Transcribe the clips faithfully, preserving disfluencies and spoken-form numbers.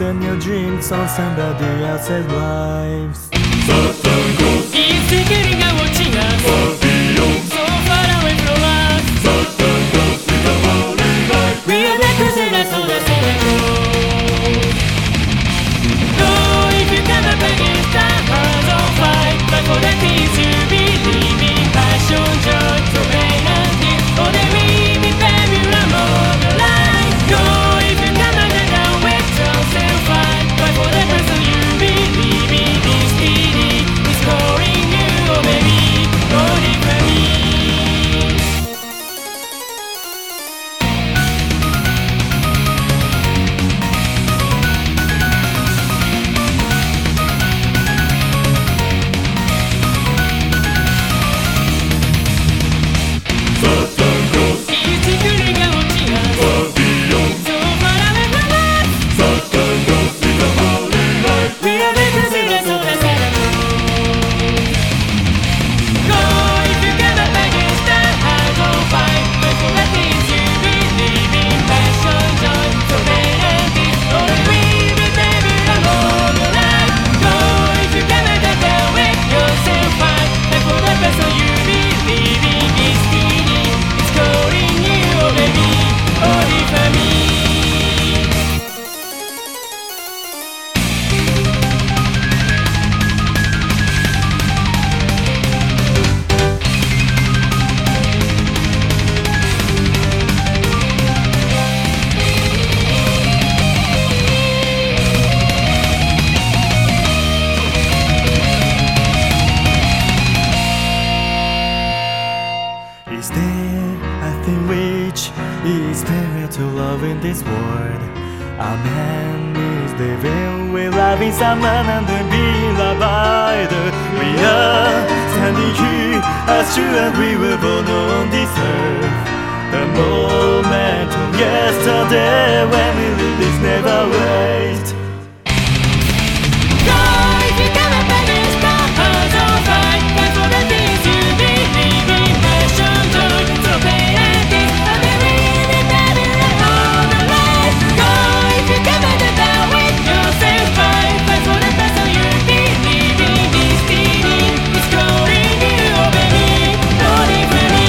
chasing your dreams on somebody else's lives. Certain goals, He's thinking and watching us, far beyond. so far away from us. Certain goals, with a holy life. We are the crusaders of the Senate. No, if you come up against the heart of fight, but for the peace you believe in, passion, joy, terrain and gift, for the reading fabulous of the light. Go, if you come under the weapons and fight, but for the person you believe in, this pity is calling you, oh baby, only for me. Certain goals, He's thinking and watching us, far beyond. so far away from us. Certain goals, with a holy life. We are the crusaders of the Senate. Go, if you come up against the heart of fight, but for the things you believe in, passion, joy, terrain and gift, all the will be baby, I'm all alive. Go, if you come up against the wake yourself fight, but for the person you believe in, this pity is calling you, oh baby, only for me. Is there a thing which is better to love in this world? A man is living with loving someone and then being loved by the. We are standing here as true as we were born on this earth. The moment of yesterday when we live is never waste. Go, if you come up against the heart of fight, fight for the things you believe in, passion, joy, terrain and gift, all the will be baby, I'm all alive. Go, if you come up against the wake yourself fight, fight for the person you believe in, this pity is calling you, oh baby, only for me.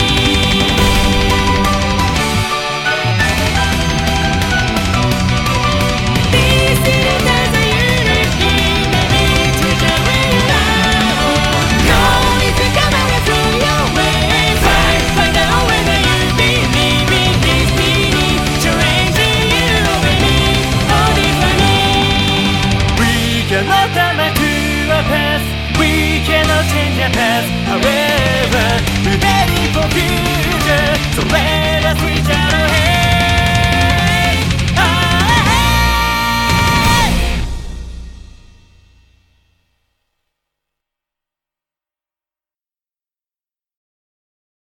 This city does a unique thing, baby, to jump where you are. Go, if you come out and throw your way and fight, find out whether you believe in this pity, changing you, oh baby, only for me. We cannot turn back to our past. We cannot change our past. However, we're ready for future. So let us reach out our hands.